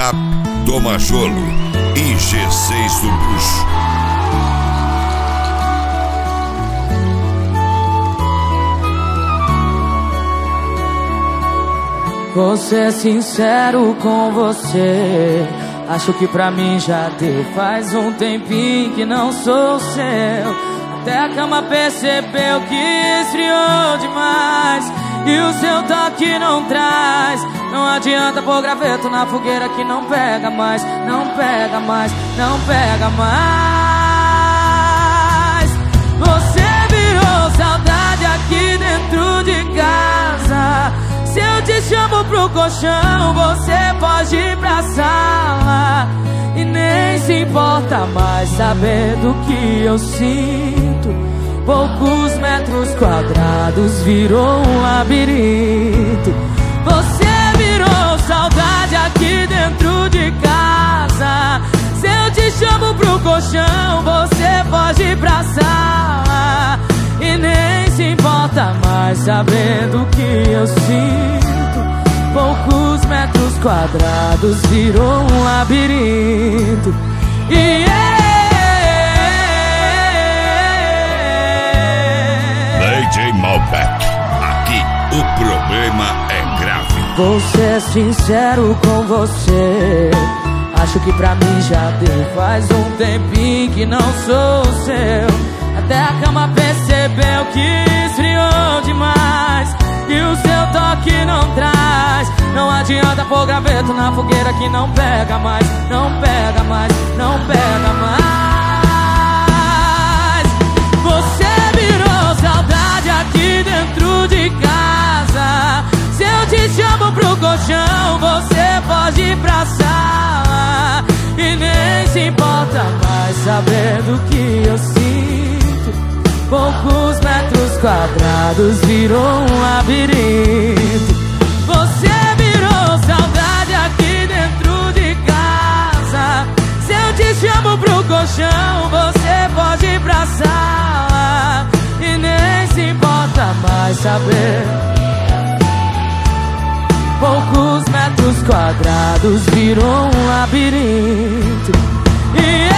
Line-up do Majolo e G6 do Bruxo. Vou ser sincero com você, acho que pra mim já deu. Faz um tempinho que não sou seu, até a cama percebeu que esfriou demais e o seu toque não traz. Não adianta pôr graveto na fogueira que não pega mais, não pega mais, não pega mais. Você virou saudade aqui dentro de casa. Se eu te chamo pro colchão, você pode ir pra sala e nem se importa mais saber do que eu sinto. Poucos metros quadrados virou um labirinto. Você virou saudade aqui dentro de casa. Se eu te chamo pro colchão, você pode ir pra sala e nem se importa mais saber do que eu sinto. Poucos metros quadrados virou um labirinto. DJ Malbec, aqui o problema é grave. Vou ser sincero com você, acho que pra mim já deu. Faz um tempinho que não sou seu, até a cama percebeu que esfriou demais e o seu toque não traz. Não adianta pôr graveto na fogueira que não pega mais, não pega mais, não pega mais. Você virou saudade aqui dentro de casa. Se eu te chamo pro colchão, você pode ir pra sala e nem se importa mais saber do que eu sinto. Poucos metros quadrados virou um labirinto. Você virou saudade aqui dentro de casa. Se eu te chamo pro colchão, você pode ir pra sala e nem se importa mais saber. Poucos metros quadrados virou um labirinto.